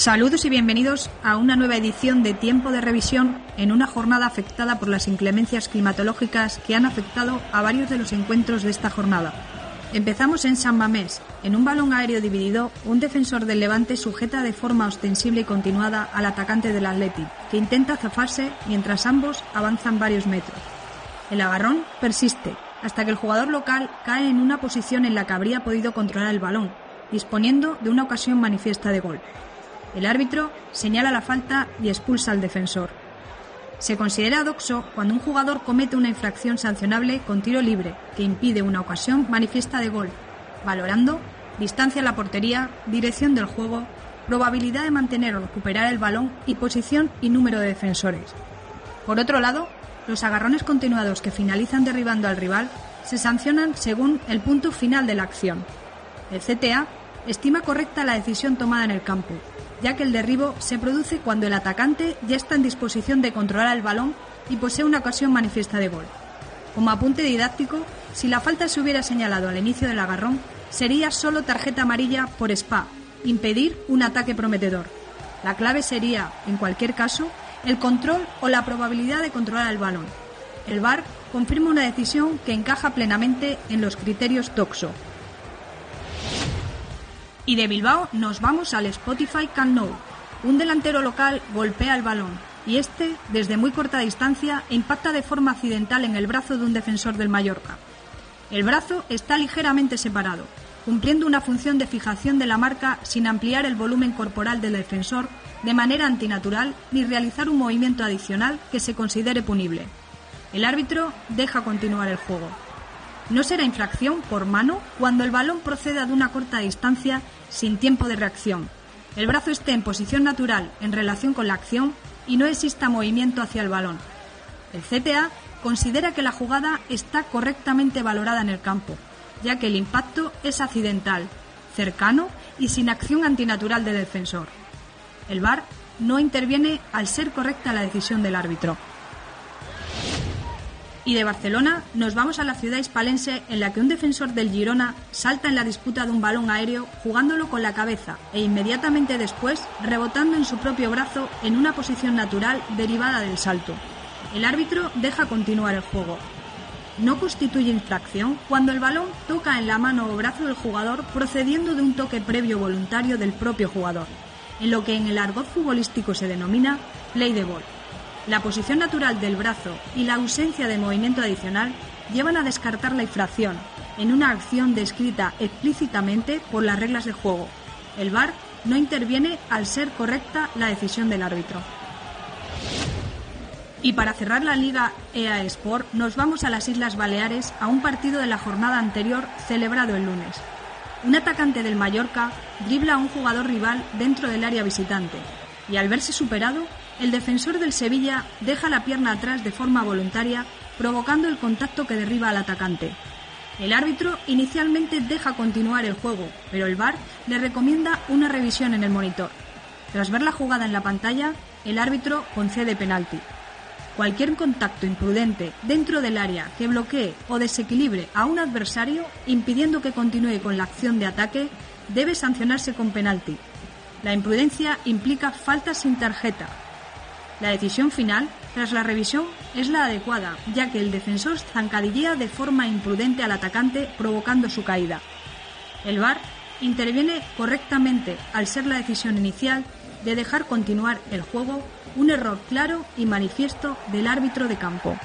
Saludos y bienvenidos a una nueva edición de Tiempo de Revisión en una jornada afectada por las inclemencias climatológicas que han afectado a varios de los encuentros de esta jornada. Empezamos en San Mamés. En un balón aéreo dividido, un defensor del Levante sujeta de forma ostensible y continuada al atacante del Athletic, que intenta zafarse mientras ambos avanzan varios metros. El agarrón persiste, hasta que el jugador local cae en una posición en la que habría podido controlar el balón, disponiendo de una ocasión manifiesta de gol. El árbitro señala la falta y expulsa al defensor. Se considera doxo cuando un jugador comete una infracción sancionable con tiro libre que impide una ocasión manifiesta de gol, valorando distancia a la portería, dirección del juego, probabilidad de mantener o recuperar el balón y posición y número de defensores. Por otro lado, los agarrones continuados que finalizan derribando al rival se sancionan según el punto final de la acción. El CTA estima correcta la decisión tomada en el campo, ya que el derribo se produce cuando el atacante ya está en disposición de controlar el balón y posee una ocasión manifiesta de gol. Como apunte didáctico, si la falta se hubiera señalado al inicio del agarrón, sería solo tarjeta amarilla por spa, impedir un ataque prometedor. La clave sería, en cualquier caso, el control o la probabilidad de controlar el balón. El VAR confirma una decisión que encaja plenamente en los criterios doxo. Y de Bilbao nos vamos al Spotify Camp Nou. Un delantero local golpea el balón y este, desde muy corta distancia, impacta de forma accidental en el brazo de un defensor del Mallorca. El brazo está ligeramente separado, cumpliendo una función de fijación de la marca sin ampliar el volumen corporal del defensor de manera antinatural ni realizar un movimiento adicional que se considere punible. El árbitro deja continuar el juego. No será infracción por mano cuando el balón proceda de una corta distancia sin tiempo de reacción, el brazo esté en posición natural en relación con la acción y no exista movimiento hacia el balón. El CTA considera que la jugada está correctamente valorada en el campo, ya que el impacto es accidental, cercano y sin acción antinatural del defensor. El VAR no interviene al ser correcta la decisión del árbitro. Y de Barcelona nos vamos a la ciudad hispalense, en la que un defensor del Girona salta en la disputa de un balón aéreo jugándolo con la cabeza e inmediatamente después rebotando en su propio brazo en una posición natural derivada del salto. El árbitro deja continuar el juego. No constituye infracción cuando el balón toca en la mano o brazo del jugador procediendo de un toque previo voluntario del propio jugador, en lo que en el argot futbolístico se denomina play de ball. La posición natural del brazo y la ausencia de movimiento adicional llevan a descartar la infracción en una acción descrita explícitamente por las reglas de juego. El VAR no interviene al ser correcta la decisión del árbitro. Y para cerrar la Liga EA Sport nos vamos a las Islas Baleares a un partido de la jornada anterior celebrado el lunes. Un atacante del Mallorca dribla a un jugador rival dentro del área visitante y al verse superado, el defensor del Sevilla deja la pierna atrás de forma voluntaria, provocando el contacto que derriba al atacante. El árbitro inicialmente deja continuar el juego, pero el VAR le recomienda una revisión en el monitor. Tras ver la jugada en la pantalla, el árbitro concede penalti. Cualquier contacto imprudente dentro del área que bloquee o desequilibre a un adversario, impidiendo que continúe con la acción de ataque, debe sancionarse con penalti. La imprudencia implica falta sin tarjeta. La decisión final, tras la revisión, es la adecuada, ya que el defensor zancadillea de forma imprudente al atacante provocando su caída. El VAR interviene correctamente al ser la decisión inicial de dejar continuar el juego un error claro y manifiesto del árbitro de campo.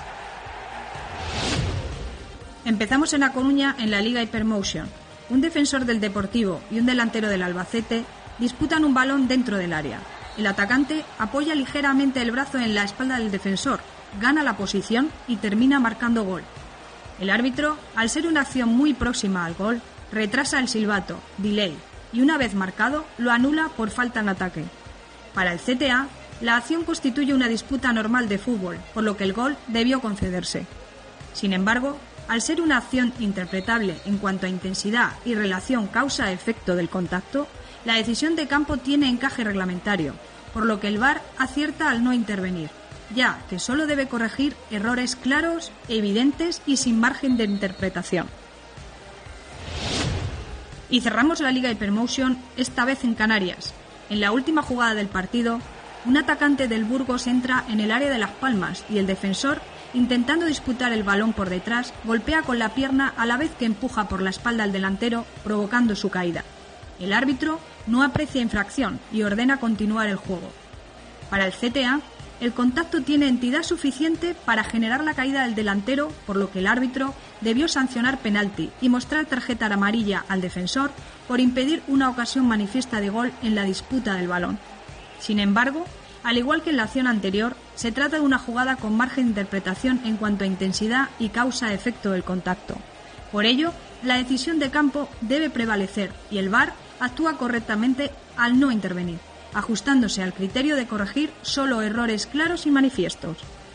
Empezamos en A Coruña en la Liga Hypermotion. Un defensor del Deportivo y un delantero del Albacete disputan un balón dentro del área. El atacante apoya ligeramente el brazo en la espalda del defensor, gana la posición y termina marcando gol. El árbitro, al ser una acción muy próxima al gol, retrasa el silbato, delay, y una vez marcado, lo anula por falta en ataque. Para el CTA, la acción constituye una disputa normal de fútbol, por lo que el gol debió concederse. Sin embargo, al ser una acción interpretable en cuanto a intensidad y relación causa-efecto del contacto, la decisión de campo tiene encaje reglamentario, por lo que el VAR acierta al no intervenir, ya que solo debe corregir errores claros, evidentes y sin margen de interpretación. Y cerramos la Liga Hypermotion, esta vez en Canarias. En la última jugada del partido, un atacante del Burgos entra en el área de Las Palmas y el defensor, intentando disputar el balón por detrás, golpea con la pierna a la vez que empuja por la espalda al delantero, provocando su caída. El árbitro no aprecia infracción y ordena continuar el juego. Para el CTA, el contacto tiene entidad suficiente para generar la caída del delantero, por lo que el árbitro debió sancionar penalti y mostrar tarjeta amarilla al defensor por impedir una ocasión manifiesta de gol en la disputa del balón. Sin embargo, al igual que en la acción anterior, se trata de una jugada con margen de interpretación en cuanto a intensidad y causa-efecto del contacto. Por ello, la decisión de campo debe prevalecer y el VAR actúa correctamente al no intervenir, ajustándose al criterio de corregir solo errores claros y manifiestos.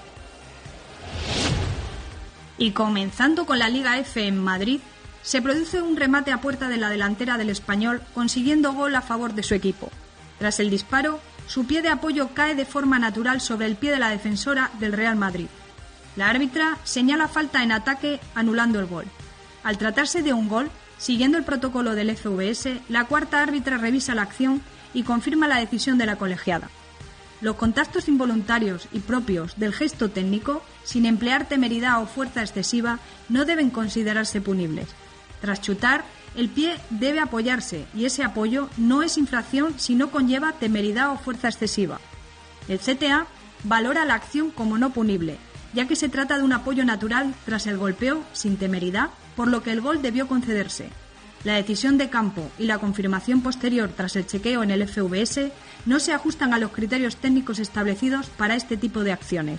Y comenzando con la Liga F en Madrid, se produce un remate a puerta de la delantera del Español, consiguiendo gol a favor de su equipo. Tras el disparo, su pie de apoyo cae de forma natural sobre el pie de la defensora del Real Madrid. La árbitra señala falta en ataque, anulando el gol. Al tratarse de un gol, siguiendo el protocolo del FVS, la cuarta árbitra revisa la acción y confirma la decisión de la colegiada. Los contactos involuntarios y propios del gesto técnico, sin emplear temeridad o fuerza excesiva, no deben considerarse punibles. Tras chutar, el pie debe apoyarse y ese apoyo no es infracción si no conlleva temeridad o fuerza excesiva. El CTA valora la acción como no punible, ya que se trata de un apoyo natural tras el golpeo sin temeridad, por lo que el gol debió concederse. La decisión de campo y la confirmación posterior tras el chequeo en el FVS no se ajustan a los criterios técnicos establecidos para este tipo de acciones.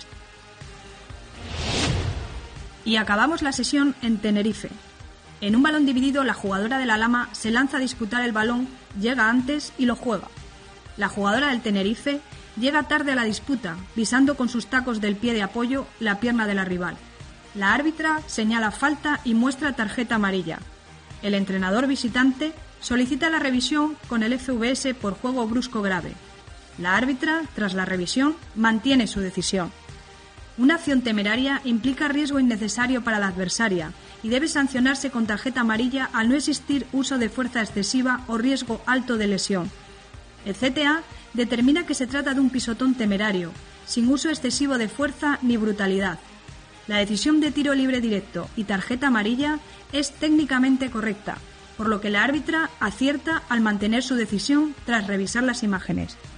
Y acabamos la sesión en Tenerife. En un balón dividido, la jugadora de la Lama se lanza a disputar el balón, llega antes y lo juega. La jugadora del Tenerife llega tarde a la disputa, pisando con sus tacos del pie de apoyo la pierna de la rival. La árbitra señala falta y muestra tarjeta amarilla. El entrenador visitante solicita la revisión con el FVS por juego brusco grave. La árbitra, tras la revisión, mantiene su decisión. Una acción temeraria implica riesgo innecesario para la adversaria y debe sancionarse con tarjeta amarilla al no existir uso de fuerza excesiva o riesgo alto de lesión. El CTA determina que se trata de un pisotón temerario, sin uso excesivo de fuerza ni brutalidad. La decisión de tiro libre directo y tarjeta amarilla es técnicamente correcta, por lo que la árbitra acierta al mantener su decisión tras revisar las imágenes.